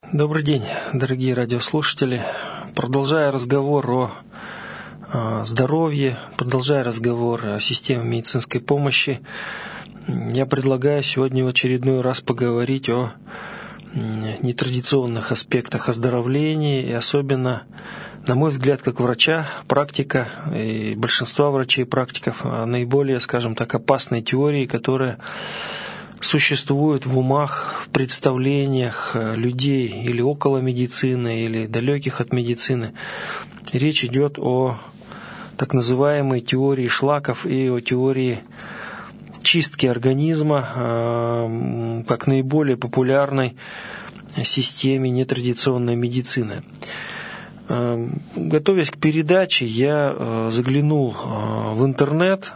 Добрый день, дорогие радиослушатели. Продолжая разговор о здоровье, продолжая разговор о системе медицинской помощи, я предлагаю сегодня в очередной раз поговорить о нетрадиционных аспектах оздоровления и особенно, на мой взгляд, как врача, практика и большинства врачей и практиков наиболее, скажем так, опасной теории, которая существует в умах, в представлениях людей или около медицины, или далеких от медицины. Речь идет о так называемой теории шлаков и о теории чистки организма как наиболее популярной системе нетрадиционной медицины. Готовясь к передаче, я заглянул в интернет.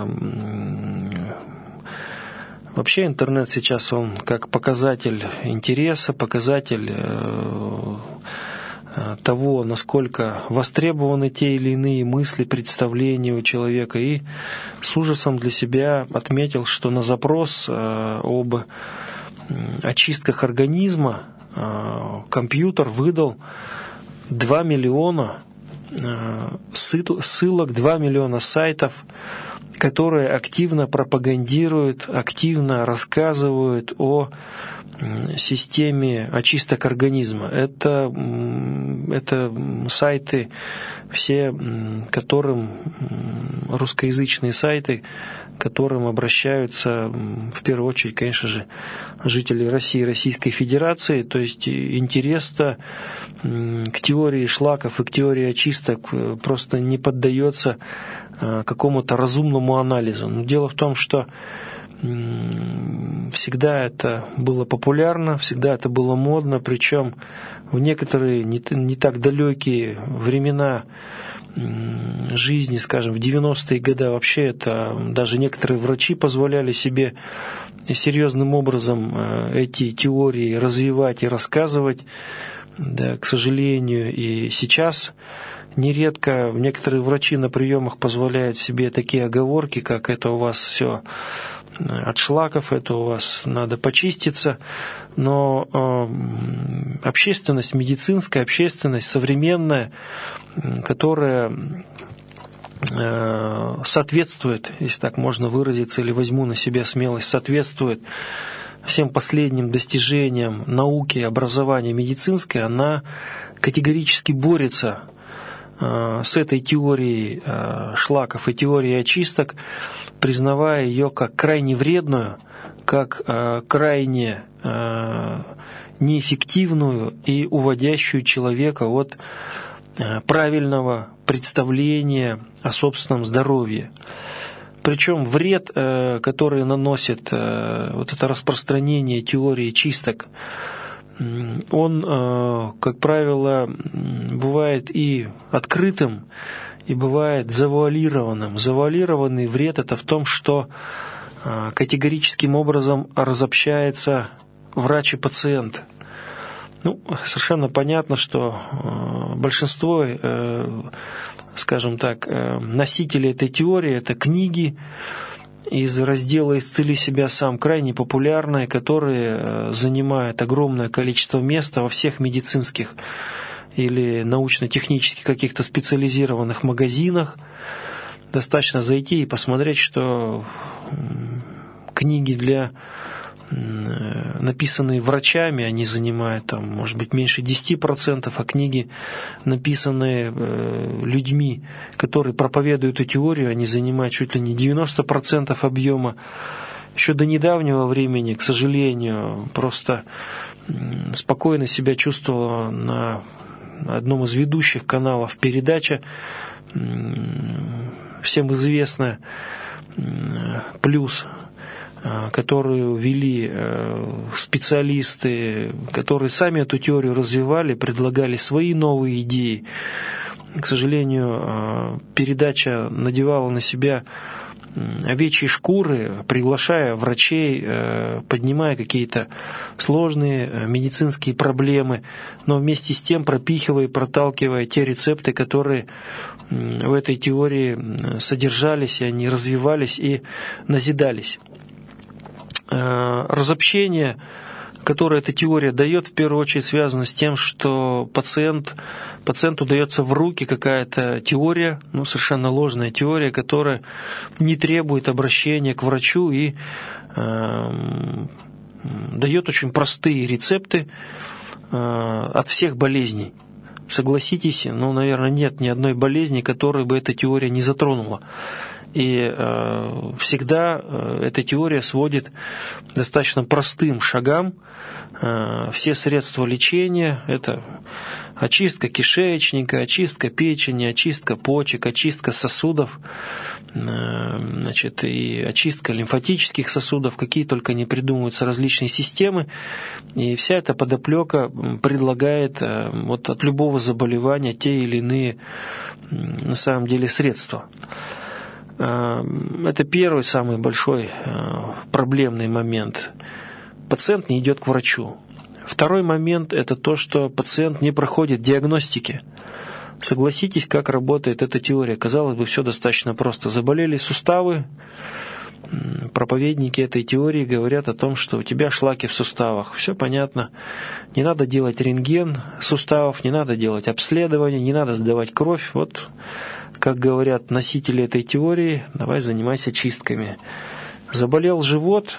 Вообще интернет сейчас он как показатель интереса, показатель того, насколько востребованы те или иные мысли, представления у человека. И с ужасом для себя отметил, что на запрос об очистках организма компьютер выдал 2 миллиона ссылок, 2 миллиона сайтов, которые активно пропагандируют, активно рассказывают о системе очисток организма. Это сайты, все которым русскоязычные сайты, к которым обращаются в первую очередь, конечно же, жители России, Российской Федерации. То есть интерес-то к теории шлаков и к теории очисток просто не поддается какому-то разумному анализу. Но дело в том, что всегда это было популярно, всегда это было модно, причем в некоторые не так далекие времена жизни, скажем, в 90-е годы вообще это даже некоторые врачи позволяли себе серьезным образом эти теории развивать и рассказывать. Да, к сожалению, и сейчас нередко некоторые врачи на приемах позволяют себе такие оговорки, как это у вас все от шлаков, это у вас надо почиститься. Но общественность, медицинская общественность, современная, которая соответствует, если так можно выразиться, или возьму на себя смелость, соответствует всем последним достижениям науки, образования медицинской, она категорически борется с этой теорией шлаков и теорией очисток, признавая ее как крайне вредную, как крайне неэффективную и уводящую человека от правильного представления о собственном здоровье. Причем вред, который наносит вот это распространение теории чисток, он, как правило, бывает и открытым, и бывает завуалированным. Завуалированный вред – это в том, что категорическим образом разобщается врач и пациент. Совершенно понятно, что большинство, скажем так, носителей этой теории – это книги из раздела «Исцели себя сам», крайне популярные, которые занимают огромное количество места во всех медицинских или научно-технических каких-то специализированных магазинах. Достаточно зайти и посмотреть, что книги, написанные врачами, они занимают, может быть, меньше 10%, а книги, написанные людьми, которые проповедуют эту теорию, они занимают чуть ли не 90% объема. Еще до недавнего времени, к сожалению, просто спокойно себя чувствовала на одном из ведущих каналов передача, всем известная «Плюс», которую вели специалисты, которые сами эту теорию развивали, предлагали свои новые идеи. К сожалению, передача надевала на себя овечьи шкуры, приглашая врачей, поднимая какие-то сложные медицинские проблемы, но вместе с тем пропихивая и проталкивая те рецепты, которые в этой теории содержались, и они развивались и назидались. Разобщение которую эта теория дает, в первую очередь связано с тем, что пациенту дается в руки какая-то теория, совершенно ложная теория, которая не требует обращения к врачу и дает очень простые рецепты от всех болезней. Согласитесь, наверное, нет ни одной болезни, которую бы эта теория не затронула. И всегда эта теория сводит к достаточно простым шагам. Все средства лечения – это очистка кишечника, очистка печени, очистка почек, очистка сосудов, и очистка лимфатических сосудов, какие только не придумываются различные системы. И вся эта подоплека предлагает от любого заболевания те или иные на самом деле средства. Это первый самый большой проблемный момент. Пациент не идет к врачу. Второй момент – это то, что пациент не проходит диагностики. Согласитесь, как работает эта теория. Казалось бы, все достаточно просто. Заболели суставы, проповедники этой теории говорят о том, что у тебя шлаки в суставах. Все понятно. Не надо делать рентген суставов, не надо делать обследование, не надо сдавать кровь. Как говорят носители этой теории, давай занимайся чистками. Заболел живот,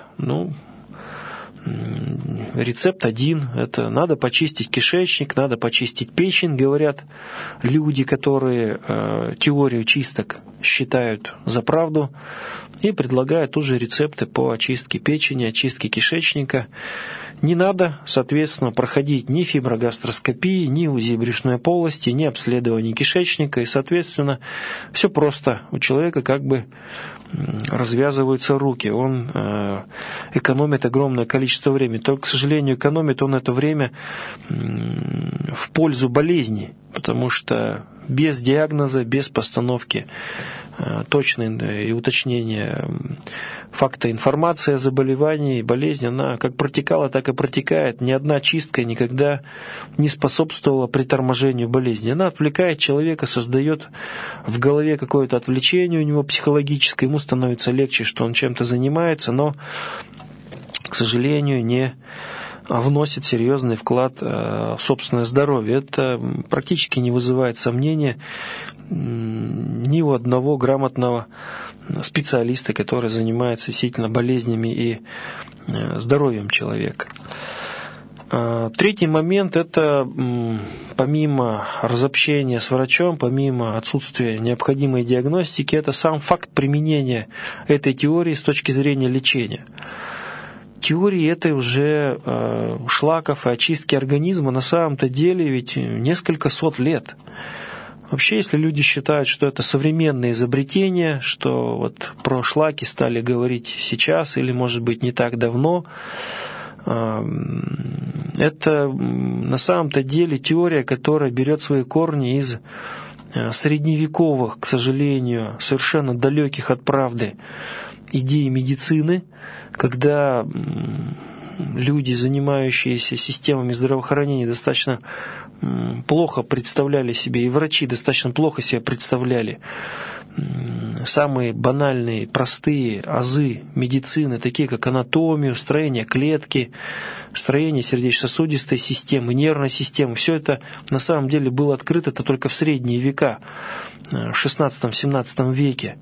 рецепт один, это надо почистить кишечник, надо почистить печень, говорят люди, которые теорию чисток считают за правду и предлагают тут же рецепты по очистке печени, очистке кишечника. Не надо, соответственно, проходить ни фиброгастроскопии, ни УЗИ брюшной полости, ни обследование кишечника, и, соответственно, все просто. У человека как бы развязываются руки, он экономит огромное количество времени. Только, к сожалению, экономит он это время в пользу болезни, потому что без диагноза, без постановки точной и уточнения факта информации о заболевании и болезни, она как протекала, так и протекает. Ни одна чистка никогда не способствовала приторможению болезни. Она отвлекает человека, создает в голове какое-то отвлечение у него психологическое, ему становится легче, что он чем-то занимается, но, к сожалению, не вносит серьезный вклад в собственное здоровье. Это практически не вызывает сомнения ни у одного грамотного специалиста, который занимается действительно болезнями и здоровьем человека. Третий момент – это помимо разобщения с врачом, помимо отсутствия необходимой диагностики, это сам факт применения этой теории с точки зрения лечения. Теории этой уже шлаков и очистки организма на самом-то деле ведь несколько сот лет. Вообще, если люди считают, что это современное изобретение, что про шлаки стали говорить сейчас или, может быть, не так давно, это на самом-то деле теория, которая берет свои корни из средневековых, к сожалению, совершенно далеких от правды идей медицины, когда люди, занимающиеся системами здравоохранения, достаточно плохо представляли себе, и врачи достаточно плохо себе представляли самые банальные, простые азы медицины, такие как анатомию, строение клетки, строение сердечно-сосудистой системы, нервной системы. Все это на самом деле было открыто только в средние века, в XVI-XVII веке.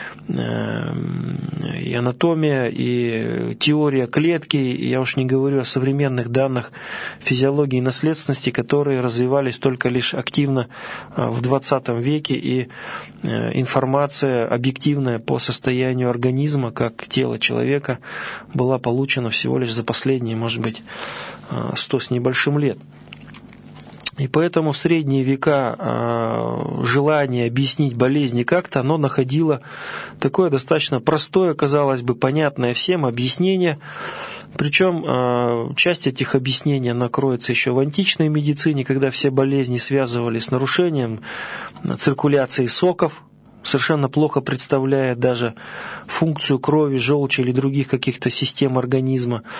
И анатомия, и теория клетки, и я уж не говорю о современных данных физиологии и наследственности, которые развивались только лишь активно в XX веке, и информация объективная по состоянию организма, как тело человека, была получена всего лишь за последние, может быть, 100 с небольшим лет. И поэтому в средние века желание объяснить болезни как-то, оно находило такое достаточно простое, казалось бы, понятное всем объяснение. Причем часть этих объяснений накроется еще в античной медицине, когда все болезни связывались с нарушением циркуляции соков, совершенно плохо представляя даже функцию крови, желчи или других каких-то систем организма.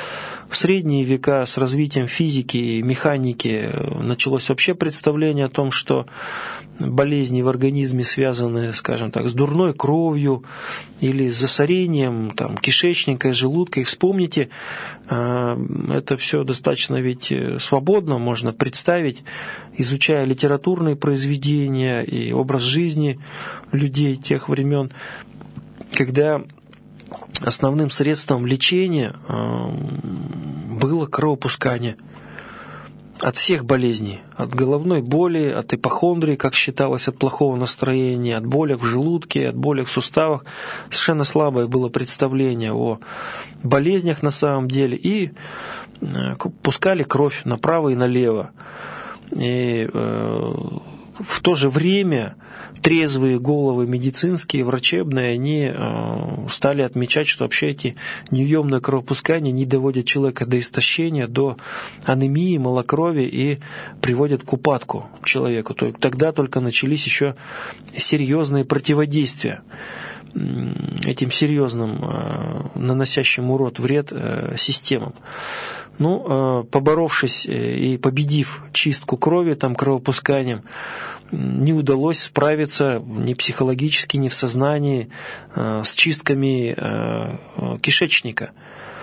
В средние века с развитием физики и механики началось вообще представление о том, что болезни в организме связаны, скажем так, с дурной кровью или с засорением там, кишечника и желудка. И вспомните, это все достаточно ведь свободно можно представить, изучая литературные произведения и образ жизни людей тех времен, когда основным средством лечения было кровопускание от всех болезней, от головной боли, от ипохондрии, как считалось, от плохого настроения, от боли в желудке, от боли в суставах. Совершенно слабое было представление о болезнях на самом деле, и пускали кровь направо и налево. И в то же время трезвые головы медицинские, врачебные, они стали отмечать, что вообще эти неуемные кровопускания не доводят человека до истощения, до анемии, малокровия и приводят к упадку человеку. Тогда только начались еще серьезные противодействия этим серьезным, наносящим вред системам. Ну, поборовшись и победив чистку крови, там, кровопусканием, не удалось справиться ни психологически, ни в сознании с чистками кишечника.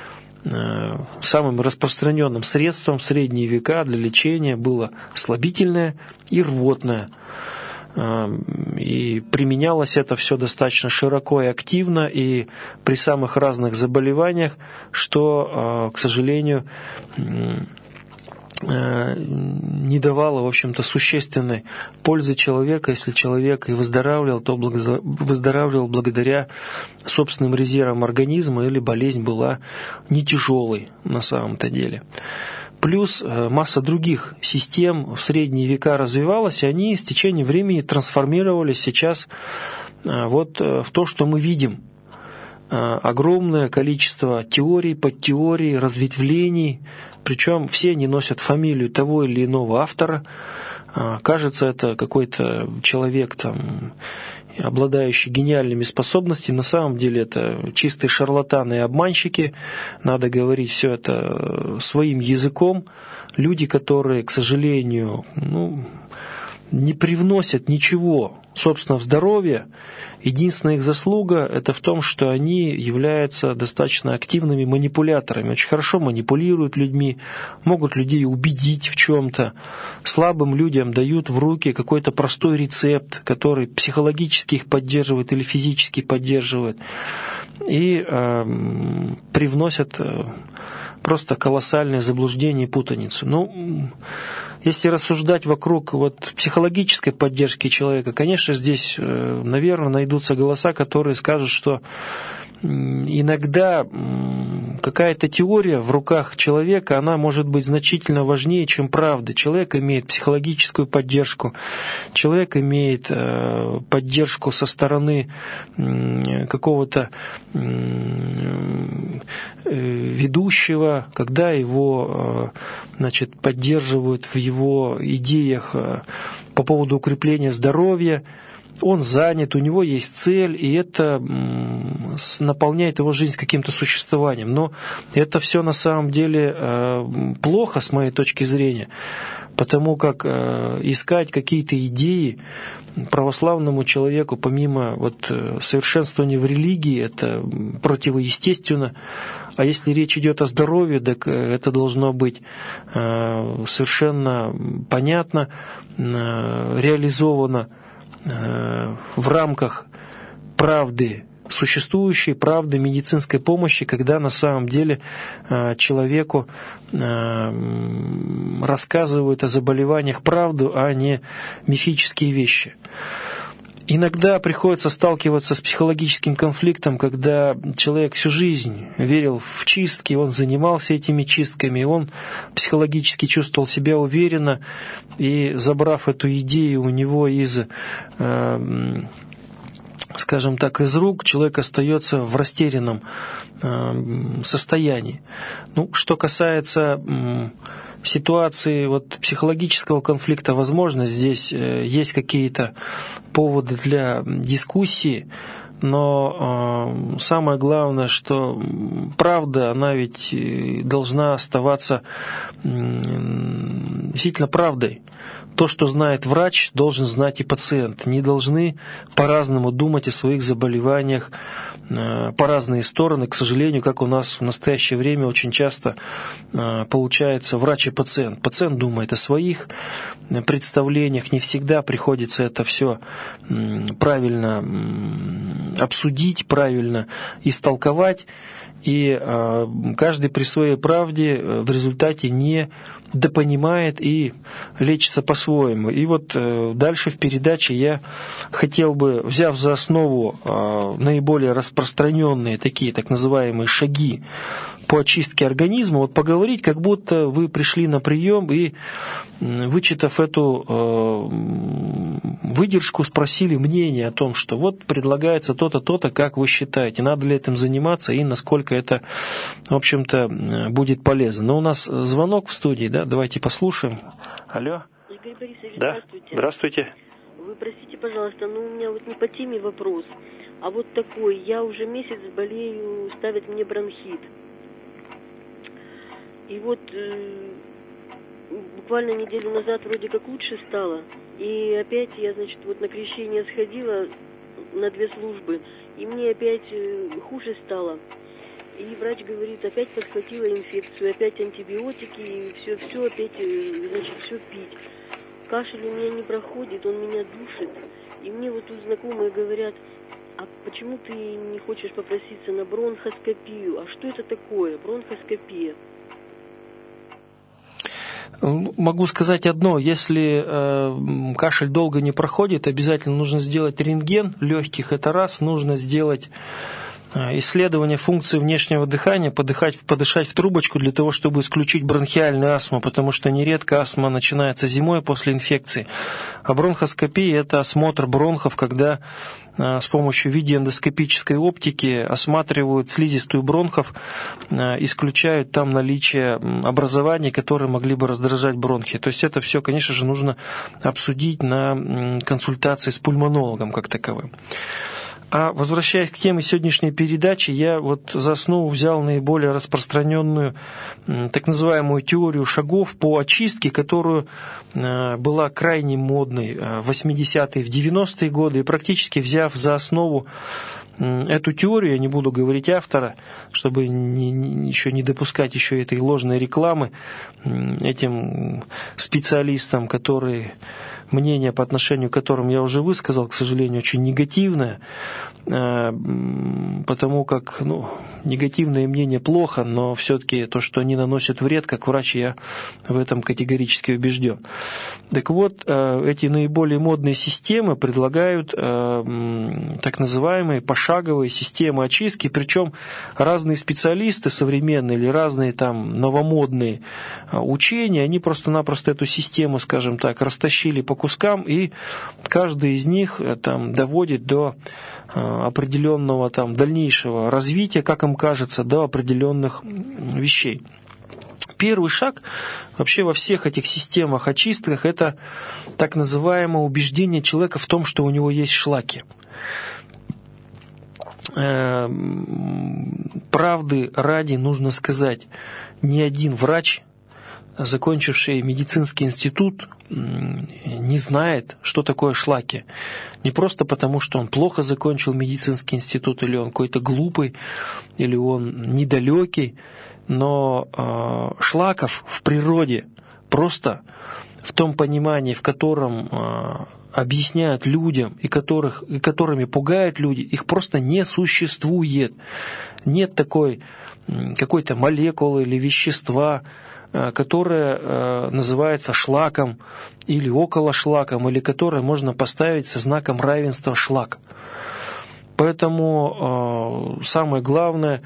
Самым распространенным средством в средние века для лечения было слабительное и рвотное. И применялось это все достаточно широко и активно, и при самых разных заболеваниях, что, к сожалению, не давало, в общем-то, существенной пользы человека. Если человек и выздоравливал, то выздоравливал благодаря собственным резервам организма, или болезнь была не тяжелой на самом-то деле. Плюс масса других систем в средние века развивалась, и они с течением времени трансформировались сейчас вот в то, что мы видим. Огромное количество теорий, подтеорий, разветвлений, причем все они носят фамилию того или иного автора. Кажется, это какой-то человек, там, обладающий гениальными способностями. На самом деле это чистые шарлатаны и обманщики. Надо говорить все это своим языком. Люди, которые, к сожалению, не привносят ничего, собственно, в здоровье. Единственная их заслуга – это в том, что они являются достаточно активными манипуляторами, очень хорошо манипулируют людьми, могут людей убедить в чем-то. Слабым людям дают в руки какой-то простой рецепт, который психологически их поддерживает или физически поддерживает, и привносят просто колоссальное заблуждение и путаницу. Если рассуждать вокруг психологической поддержки человека, конечно, здесь, наверное, найдутся голоса, которые скажут, что иногда какая-то теория в руках человека, она может быть значительно важнее, чем правда. Человек имеет психологическую поддержку, человек имеет поддержку со стороны какого-то ведущего, когда его, поддерживают в его идеях по поводу укрепления здоровья. Он занят, у него есть цель, и это наполняет его жизнь каким-то существованием. Но это все на самом деле плохо, с моей точки зрения, потому как искать какие-то идеи православному человеку, помимо совершенствования в религии, это противоестественно. А если речь идет о здоровье, так это должно быть совершенно понятно, реализовано в рамках правды, существующей правды медицинской помощи, когда на самом деле человеку рассказывают о заболеваниях правду, а не мифические вещи. Иногда приходится сталкиваться с психологическим конфликтом, когда человек всю жизнь верил в чистки, он занимался этими чистками, он психологически чувствовал себя уверенно, и, забрав эту идею у него из рук, человек остается в растерянном состоянии. Что касается ситуации психологического конфликта, возможно, здесь есть какие-то поводы для дискуссии, но самое главное, что правда, она ведь должна оставаться действительно правдой. То, что знает врач, должен знать и пациент. Не должны по-разному думать о своих заболеваниях по разные стороны. К сожалению, как у нас в настоящее время очень часто получается врач и пациент. Пациент думает о своих представлениях. Не всегда приходится это все правильно обсудить, правильно истолковать. И каждый при своей правде в результате не допонимает и лечится по-своему. И вот дальше в передаче я хотел бы, взяв за основу наиболее распространенные такие так называемые шаги по очистке организма, вот поговорить, как будто вы пришли на прием и, вычитав эту выдержку, спросили мнение о том, что вот предлагается то-то, то-то, как вы считаете, надо ли этим заниматься и насколько это, в общем-то, будет полезно. Но у нас звонок в студии, да, давайте послушаем. Алло. Игорь Борисович, да? Здравствуйте. Здравствуйте. Вы простите, пожалуйста, но у меня вот не по теме вопрос, а вот такой. Я уже месяц болею, ставят мне бронхит. И вот буквально неделю назад вроде как лучше стало. И опять я, значит, вот на крещение сходила на 2 службы, и мне опять хуже стало. И врач говорит, опять подхватила инфекцию, опять антибиотики, и все опять, значит, все пить. Кашель у меня не проходит, он меня душит. И мне вот тут знакомые говорят, а почему ты не хочешь попроситься на бронхоскопию? А что это такое, бронхоскопия? Могу сказать одно, если кашель долго не проходит, обязательно нужно сделать рентген легких, это раз, нужно сделать исследование функции внешнего дыхания, подышать в трубочку для того, чтобы исключить бронхиальную астму, потому что нередко астма начинается зимой после инфекции. А бронхоскопия – это осмотр бронхов, когда с помощью видеоэндоскопической оптики осматривают слизистую бронхов, исключают там наличие образований, которые могли бы раздражать бронхи. То есть это все, конечно же, нужно обсудить на консультации с пульмонологом как таковым. А возвращаясь к теме сегодняшней передачи, я вот за основу взял наиболее распространенную так называемую теорию шагов по очистке, которую была крайне модной в 80-е, в 90-е годы, и практически взяв за основу эту теорию, я не буду говорить автора, чтобы еще не допускать еще этой ложной рекламы этим специалистам, которые мнение по отношению к которым я уже высказал, к сожалению, очень негативное, потому как негативное мнение плохо, но все-таки то, что они наносят вред, как врач, я в этом категорически убежден. Так вот, эти наиболее модные системы предлагают так называемые пошаговые системы очистки, причем разные специалисты современные или разные там новомодные учения, они просто-напросто эту систему, скажем так, растащили по кускам, и каждый из них там доводит до определенного там дальнейшего развития, как им кажется, до определенных вещей. Первый шаг вообще во всех этих системах очистках – это так называемое убеждение человека в том, что у него есть шлаки. Правды ради нужно сказать, ни один врач, закончивший медицинский институт, не знает, что такое шлаки. Не просто потому, что он плохо закончил медицинский институт, или он какой-то глупый, или он недалекий, но шлаков в природе просто в том понимании, в котором объясняют людям и которыми пугают люди, их просто не существует. Нет такой какой-то молекулы или вещества, которое называется шлаком или околошлаком, или которое можно поставить со знаком равенства шлак. Поэтому самое главное,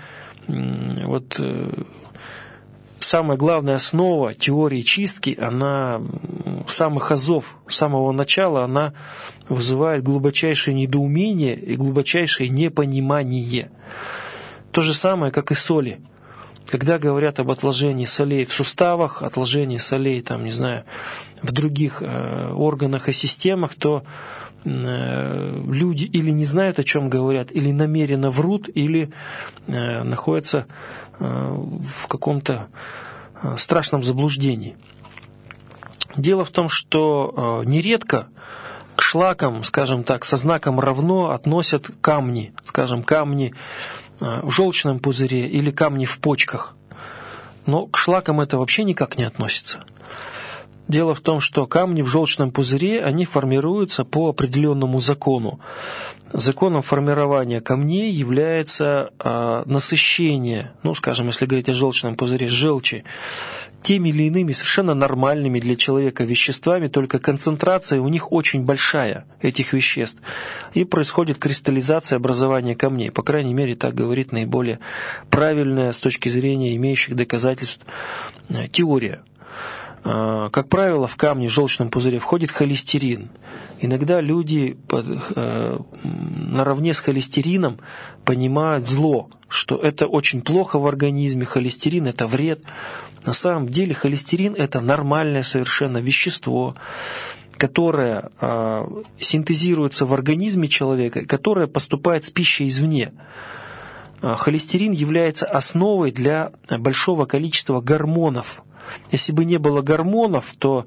самая главная основа теории чистки, она с самых азов, с самого начала, она вызывает глубочайшее недоумение и глубочайшее непонимание. То же самое, как и соли. Когда говорят об отложении солей в суставах, отложении солей, там, не знаю, в других органах и системах, то люди или не знают, о чем говорят, или намеренно врут, или находятся в каком-то страшном заблуждении. Дело в том, что нередко к шлакам, скажем так, со знаком равно относят камни, скажем, камни в желчном пузыре или камни в почках. Но к шлакам это вообще никак не относится. Дело в том, что камни в желчном пузыре, они формируются по определенному закону. Законом формирования камней является насыщение, скажем, если говорить о желчном пузыре, желчи, теми или иными совершенно нормальными для человека веществами, только концентрация у них очень большая, этих веществ. И происходит кристаллизация, образования камней. По крайней мере, так говорит наиболее правильная с точки зрения имеющих доказательств теория. Как правило, в камни в желчном пузыре входит холестерин. Иногда люди наравне с холестерином понимают зло, что это очень плохо в организме, холестерин – это вред. На самом деле холестерин – это нормальное совершенно вещество, которое синтезируется в организме человека, которое поступает с пищей извне. Холестерин является основой для большого количества гормонов. Если бы не было гормонов, то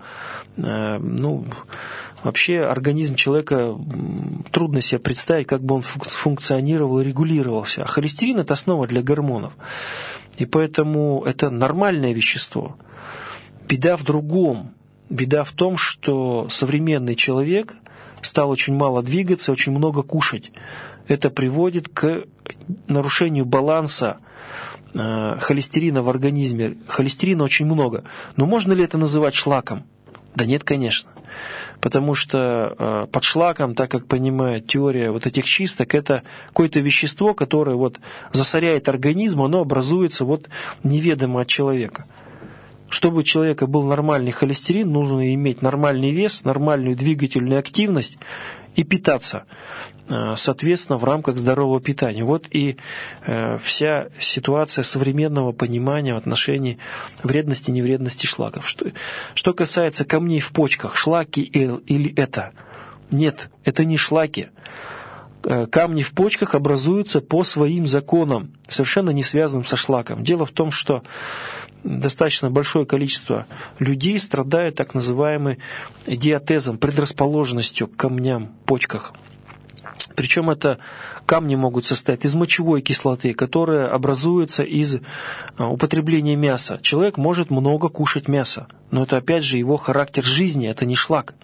вообще организм человека трудно себе представить, как бы он функционировал и регулировался. А холестерин – это основа для гормонов. И поэтому это нормальное вещество. Беда в другом. Беда в том, что современный человек стал очень мало двигаться, очень много кушать. Это приводит к нарушению баланса холестерина в организме. Холестерина очень много. Но можно ли это называть шлаком? Да нет, конечно. Потому что под шлаком, так как понимает теория вот этих чисток, это какое-то вещество, которое засоряет организм, оно образуется неведомо от человека. Чтобы у человека был нормальный холестерин, нужно иметь нормальный вес, нормальную двигательную активность и питаться, соответственно, в рамках здорового питания. Вот и вся ситуация современного понимания в отношении вредности и невредности шлаков. Что касается камней в почках, шлаки или это? Нет, это не шлаки. Камни в почках образуются по своим законам, совершенно не связанным со шлаком. Дело в том, что достаточно большое количество людей страдают так называемым диатезом, предрасположенностью к камням в почках. Причем это камни могут состоять из мочевой кислоты, которая образуется из употребления мяса. Человек может много кушать мяса, но это опять же его характер жизни, это не шлак.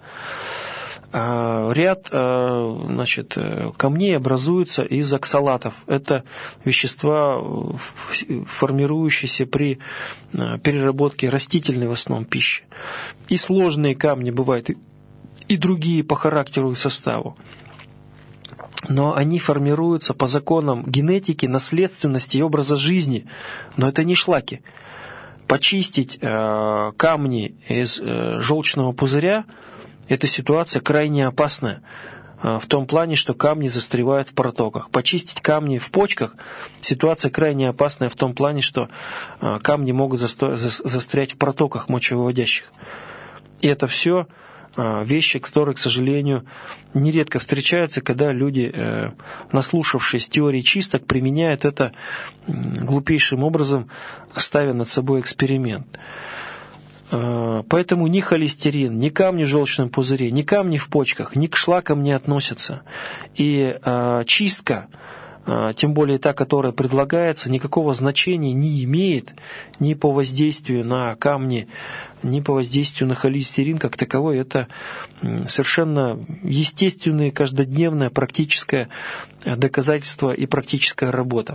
Ряд камней образуется из оксалатов. Это вещества, формирующиеся при переработке растительной в основном пищи. И сложные камни бывают, и другие по характеру и составу. Но они формируются по законам генетики, наследственности и образа жизни. Но это не шлаки. Почистить камни из желчного пузыря – эта ситуация крайне опасная в том плане, что камни застревают в протоках. Почистить камни в почках – ситуация крайне опасная в том плане, что камни могут застрять в протоках мочевыводящих. И это все вещи, которые, к сожалению, нередко встречаются, когда люди, наслушавшись теории чисток, применяют это глупейшим образом, ставя над собой эксперимент. Поэтому ни холестерин, ни камни в желчном пузыре, ни камни в почках, ни к шлакам не относятся. И чистка, тем более та, которая предлагается, никакого значения не имеет ни по воздействию на камни, ни по воздействию на холестерин как таковой. Это совершенно естественное, каждодневное практическое доказательство и практическая работа.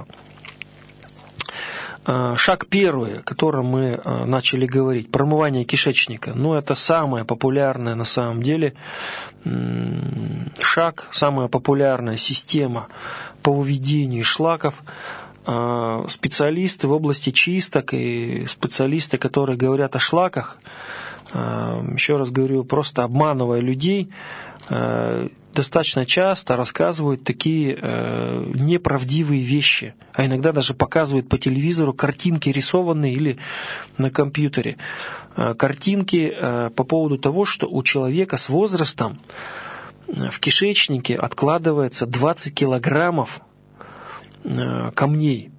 Шаг первый, о котором мы начали говорить, промывание кишечника. Это самое популярное на самом деле шаг, самая популярная система по выведению шлаков. Специалисты в области чисток и специалисты, которые говорят о шлаках, еще раз говорю, просто обманывая людей, достаточно часто рассказывают такие неправдивые вещи, а иногда даже показывают по телевизору картинки рисованные или на компьютере. Картинки по поводу того, что у человека с возрастом в кишечнике откладывается 20 килограммов камней.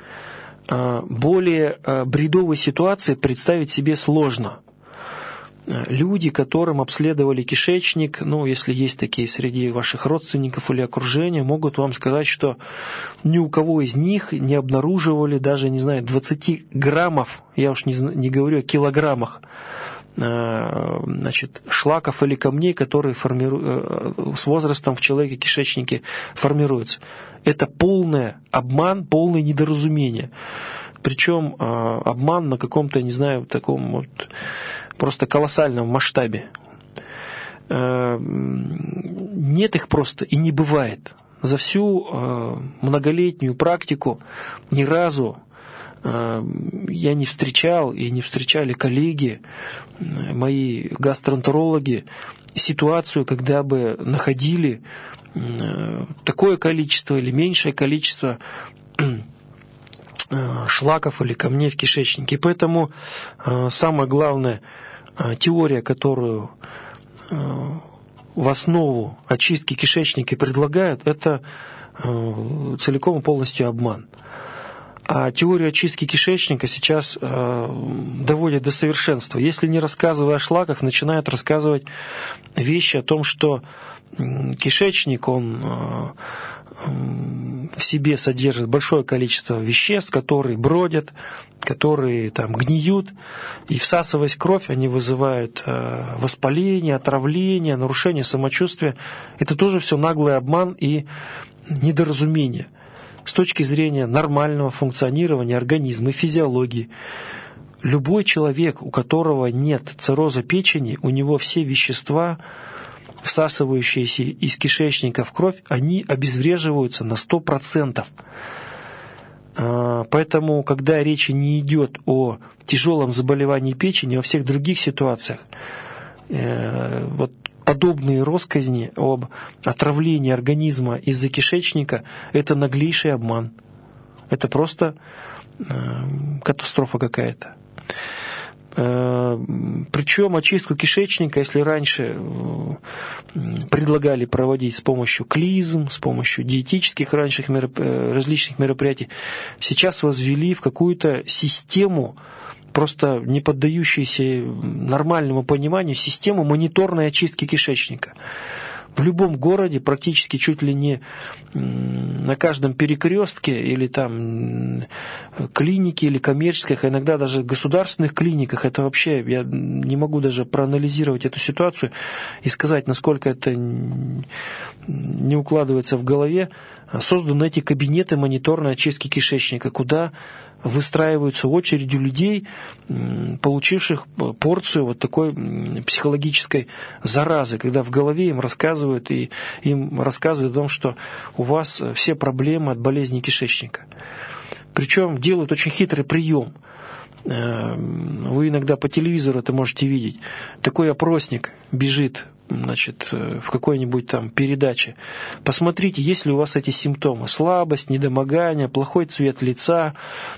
Более бредовой ситуации представить себе сложно. Люди, которым обследовали кишечник, если есть такие среди ваших родственников или окружения, могут вам сказать, что ни у кого из них не обнаруживали даже, 20 граммов, я уж не говорю о килограммах, шлаков или камней, которые с возрастом в человеке кишечнике формируются. Это полный обман, полное недоразумение. Причем обман на каком-то, таком просто колоссальном масштабе. Нет их просто и не бывает. За всю многолетнюю практику ни разу я не встречал и не встречали коллеги, мои гастроэнтерологи, ситуацию, когда бы находили такое количество или меньшее количество шлаков или камней в кишечнике. Поэтому самая главная теория, которую в основу очистки кишечника предлагают, это целиком и полностью обман. А теорию очистки кишечника сейчас доводят до совершенства. Если не рассказывая о шлаках, начинают рассказывать вещи о том, что кишечник, он в себе содержит большое количество веществ, которые бродят, которые гниют, и всасываясь в кровь, они вызывают воспаление, отравление, нарушение самочувствия. Это тоже все наглый обман и недоразумение. С точки зрения нормального функционирования организма и физиологии, любой человек, у которого нет цирроза печени, у него все вещества, всасывающиеся из кишечника в кровь, они обезвреживаются на 100%. Поэтому, когда речь не идет о тяжелом заболевании печени, во всех других ситуациях, подобные россказни об отравлении организма из-за кишечника – это наглейший обман. Это просто катастрофа какая-то. Причем очистку кишечника, если раньше предлагали проводить с помощью клизм, с помощью диетических различных мероприятий, сейчас возвели в какую-то систему, просто не поддающуюся нормальному пониманию, систему мониторной очистки кишечника. В любом городе, практически чуть ли не на каждом перекрестке или клинике или коммерческих, а иногда даже в государственных клиниках, это вообще, я не могу даже проанализировать эту ситуацию и сказать, насколько это не укладывается в голове, созданы эти кабинеты мониторной очистки кишечника, куда выстраиваются очереди людей, получивших порцию такой психологической заразы, когда в голове им рассказывают о том, что у вас все проблемы от болезни кишечника. Причем делают очень хитрый прием. Вы иногда по телевизору это можете видеть. Такой опросник бежит в какой-нибудь передаче. Посмотрите, есть ли у вас эти симптомы: слабость, недомогание, плохой цвет лица,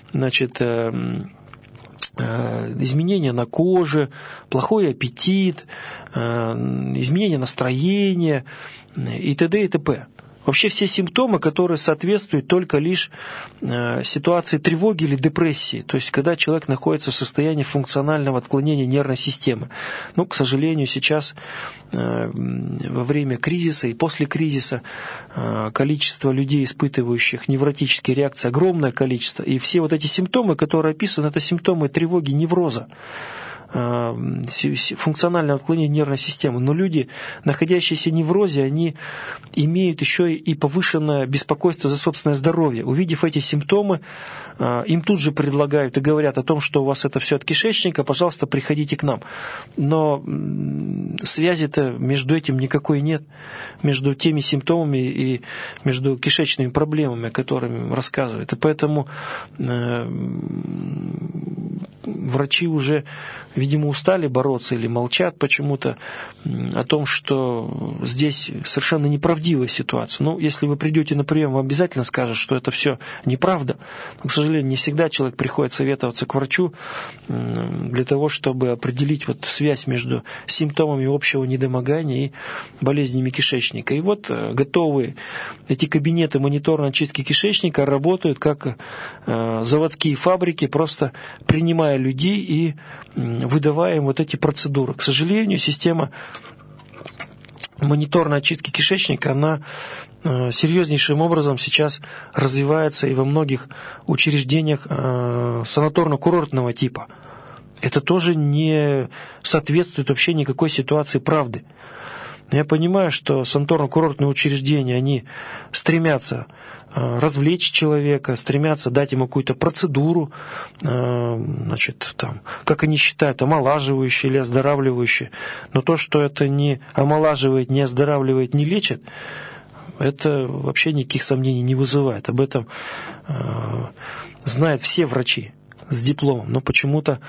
изменения на коже, плохой аппетит, изменение настроения и т.д. и т.п. Вообще все симптомы, которые соответствуют только лишь ситуации тревоги или депрессии, то есть когда человек находится в состоянии функционального отклонения нервной системы. Но, к сожалению, сейчас во время кризиса и после кризиса количество людей, испытывающих невротические реакции, огромное количество. И все эти симптомы, которые описаны, это симптомы тревоги, невроза, функциональное отклонение нервной системы. Но люди, находящиеся в неврозе, они имеют еще и повышенное беспокойство за собственное здоровье. Увидев эти симптомы, им тут же предлагают и говорят о том, что у вас это все от кишечника, пожалуйста, приходите к нам. Но связи-то между этим никакой нет, между теми симптомами и между кишечными проблемами, о которых рассказывают. И поэтому врачи уже, видимо, устали бороться или молчат почему-то о том, что здесь совершенно неправдивая ситуация. Ну, если вы придете на прием, вам обязательно скажут, что это все неправда. Но, к сожалению, не всегда человек приходит советоваться к врачу для того, чтобы определить вот связь между симптомами общего недомогания и болезнями кишечника. И вот готовые эти кабинеты мониторной очистки кишечника работают как заводские фабрики, просто принимая людей и выдавая им вот эти процедуры. К сожалению, система мониторной очистки кишечника, она серьезнейшим образом сейчас развивается и во многих учреждениях санаторно-курортного типа. Это тоже не соответствует вообще никакой ситуации правды. Я понимаю, что санаторно-курортные учреждения, они стремятся развлечь человека, стремятся дать ему какую-то процедуру, значит, там, как они считают, омолаживающую или оздоравливающую. Но то, что это не омолаживает, не оздоравливает, не лечит, это вообще никаких сомнений не вызывает. Об этом знают все врачи с дипломом, но почему-то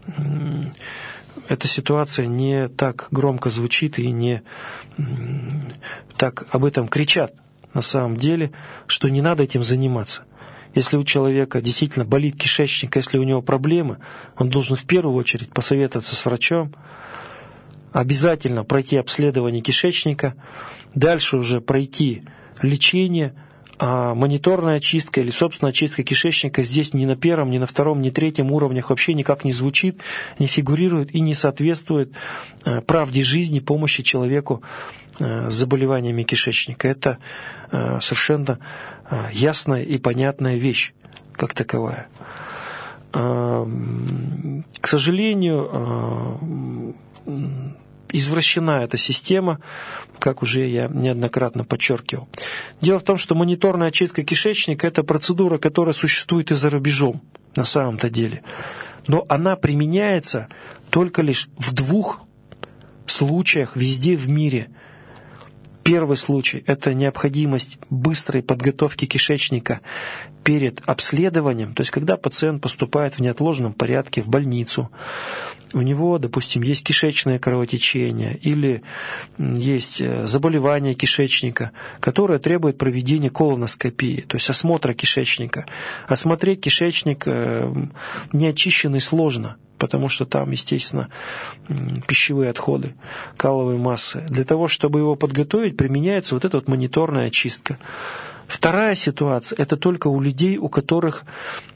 эта ситуация не так громко звучит и не так об этом кричат на самом деле, что не надо этим заниматься. Если у человека действительно болит кишечник, если у него проблемы, он должен в первую очередь посоветоваться с врачом, обязательно пройти обследование кишечника, дальше уже пройти лечение, а мониторная очистка или собственная очистка кишечника здесь ни на первом, ни на втором, ни третьем уровнях вообще никак не звучит, не фигурирует и не соответствует правде жизни, помощи человеку с заболеваниями кишечника. Это совершенно ясная и понятная вещь, как таковая. К сожалению, извращена эта система, как уже я неоднократно подчеркивал. Дело в том, что мониторная очистка кишечника – это процедура, которая существует и за рубежом на самом-то деле. Но она применяется только лишь в 2 случаях везде в мире. Первый случай – это необходимость быстрой подготовки кишечника перед обследованием, то есть когда пациент поступает в неотложном порядке в больницу, у него, допустим, есть кишечное кровотечение или есть заболевание кишечника, которое требует проведения колоноскопии, то есть осмотра кишечника. Осмотреть кишечник неочищенный сложно, потому что там, естественно, пищевые отходы, каловые массы. Для того, чтобы его подготовить, применяется вот эта вот мониторная очистка. Вторая ситуация – это только у людей, у которых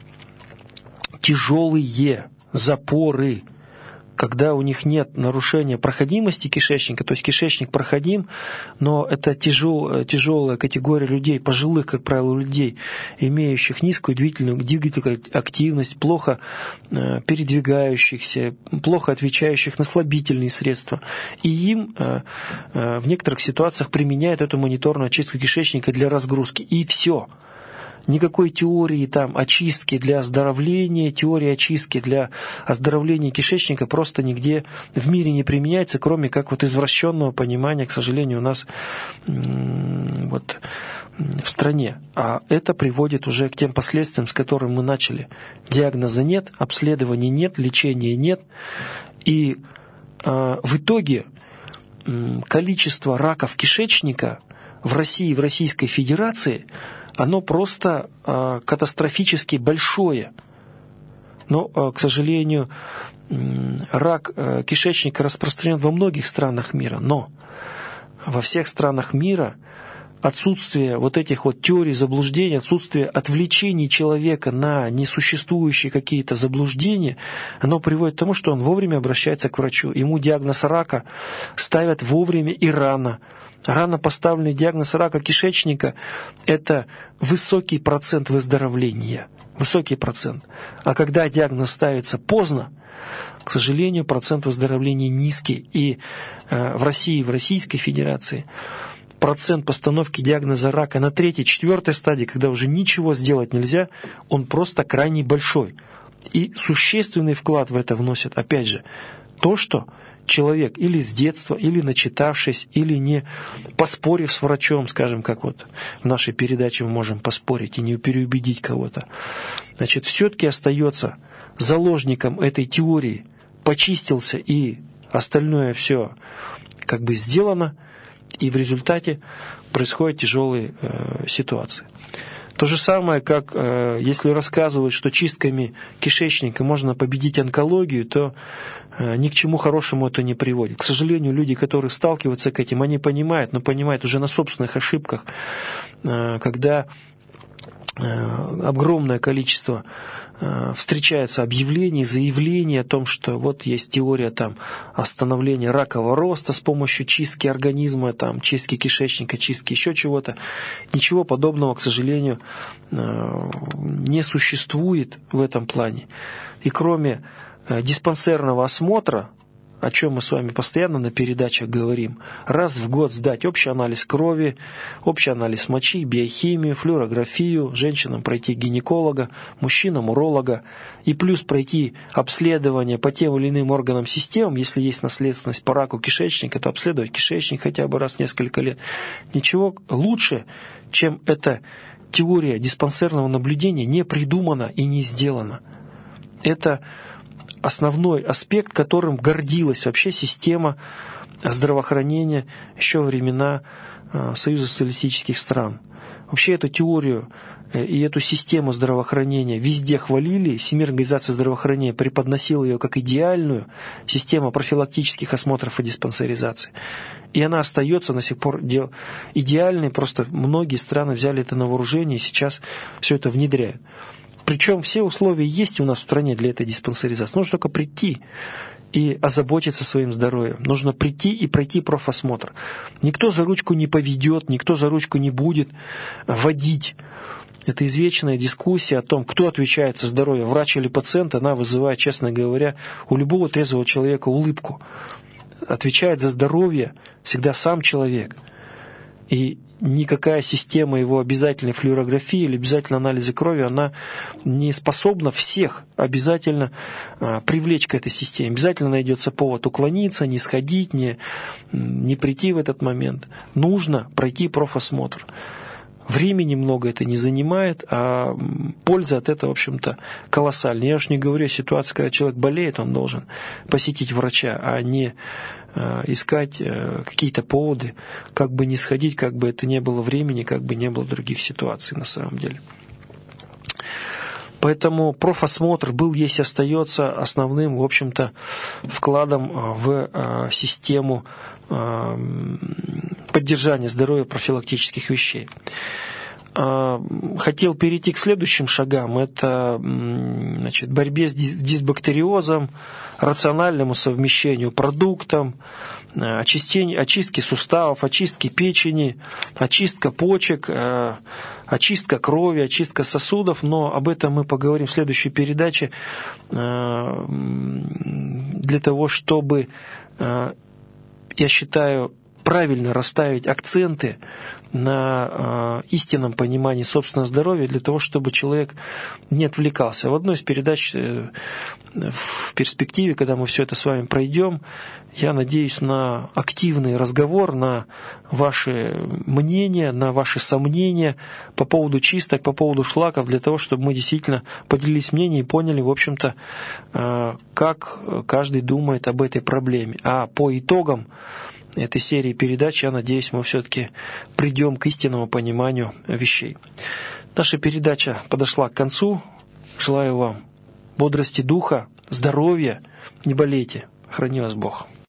тяжелые запоры, когда у них нет нарушения проходимости кишечника, то есть кишечник проходим, но это тяжелая категория людей, пожилых, как правило, людей, имеющих низкую двигательную активность, плохо передвигающихся, плохо отвечающих на слабительные средства. И им в некоторых ситуациях применяют эту мониторную очистку кишечника для разгрузки. И все. Никакой теории там очистки для оздоровления, теории очистки для оздоровления кишечника просто нигде в мире не применяется, кроме как вот извращенного понимания, к сожалению, у нас вот в стране. А это приводит уже к тем последствиям, с которыми мы начали. Диагноза нет, обследования нет, лечения нет. И в итоге количество раков кишечника в России, в Российской Федерации – оно просто катастрофически большое. Но, к сожалению, рак кишечника распространен во многих странах мира. Но во всех странах мира отсутствие вот этих вот теорий заблуждений, отсутствие отвлечений человека на несуществующие какие-то заблуждения, оно приводит к тому, что он вовремя обращается к врачу. Ему диагноз рака ставят вовремя и рано. Рано поставленный диагноз рака кишечника – это высокий процент выздоровления. Высокий процент. А когда диагноз ставится поздно, к сожалению, процент выздоровления низкий. И в России, в Российской Федерации процент постановки диагноза рака на 3-4 стадии, когда уже ничего сделать нельзя, он просто крайне большой. И существенный вклад в это вносит, опять же, то, что человек или с детства, или начитавшись, или не поспорив с врачом, скажем, как вот в нашей передаче мы можем поспорить и не переубедить кого-то, значит, все-таки остается заложником этой теории, почистился и остальное все как бы сделано, и в результате происходят тяжелые ситуации. То же самое, как если рассказывают, что чистками кишечника можно победить онкологию, то ни к чему хорошему это не приводит. К сожалению, люди, которые сталкиваются с этим, они понимают, но понимают уже на собственных ошибках, когда огромное количество встречается объявлений, заявлений о том, что вот есть теория там остановления ракового роста с помощью чистки организма, там, чистки кишечника, чистки еще чего-то. Ничего подобного, к сожалению, не существует в этом плане. И кроме диспансерного осмотра, о чем мы с вами постоянно на передачах говорим, раз в год сдать общий анализ крови, общий анализ мочи, биохимию, флюорографию, женщинам пройти гинеколога, мужчинам уролога, и плюс пройти обследование по тем или иным органам системам, если есть наследственность по раку кишечника, то обследовать кишечник хотя бы раз в несколько лет. Ничего лучше, чем эта теория диспансерного наблюдения, не придумана и не сделана. Это основной аспект, которым гордилась вообще система здравоохранения еще во времена Союза социалистических стран. Вообще эту теорию и эту систему здравоохранения везде хвалили. Всемирная организация здравоохранения преподносила ее как идеальную систему профилактических осмотров и диспансеризации. И она остается до сих пор идеальной, просто многие страны взяли это на вооружение и сейчас все это внедряют. Причем все условия есть у нас в стране для этой диспансеризации. Нужно только прийти и озаботиться своим здоровьем. Нужно прийти и пройти профосмотр. Никто за ручку не поведет, никто за ручку не будет водить. Это извечная дискуссия о том, кто отвечает за здоровье, врач или пациент. Она вызывает, честно говоря, у любого трезвого человека улыбку. Отвечает за здоровье всегда сам человек. И никакая система его обязательной флюорографии или обязательной анализа крови, она не способна всех обязательно привлечь к этой системе. Обязательно найдется повод уклониться, не сходить, не прийти в этот момент. Нужно пройти профосмотр. Времени много это не занимает, а польза от этого, в общем-то, колоссальная. Я уж не говорю о ситуации, когда человек болеет, он должен посетить врача, а не искать какие-то поводы, как бы не сходить, как бы это не было времени, как бы не было других ситуаций на самом деле. Поэтому профосмотр был, есть и остается основным, в общем-то, вкладом в систему поддержания здоровья профилактических вещей. Хотел перейти к следующим шагам. Это борьбе с дисбактериозом, рациональному совмещению продуктов, очистке суставов, очистке печени, очистка почек, очистка крови, очистка сосудов. Но об этом мы поговорим в следующей передаче для того, чтобы, я считаю, правильно расставить акценты на истинном понимании собственного здоровья, для того, чтобы человек не отвлекался. В одной из передач в перспективе, когда мы все это с вами пройдем, я надеюсь на активный разговор, на ваши мнения, на ваши сомнения по поводу чисток, по поводу шлаков, для того, чтобы мы действительно поделились мнением и поняли, в общем-то, как каждый думает об этой проблеме. А по итогам этой серии передач, я надеюсь, мы все-таки придем к истинному пониманию вещей. Наша передача подошла к концу. Желаю вам бодрости духа, здоровья, не болейте. Храни вас Бог.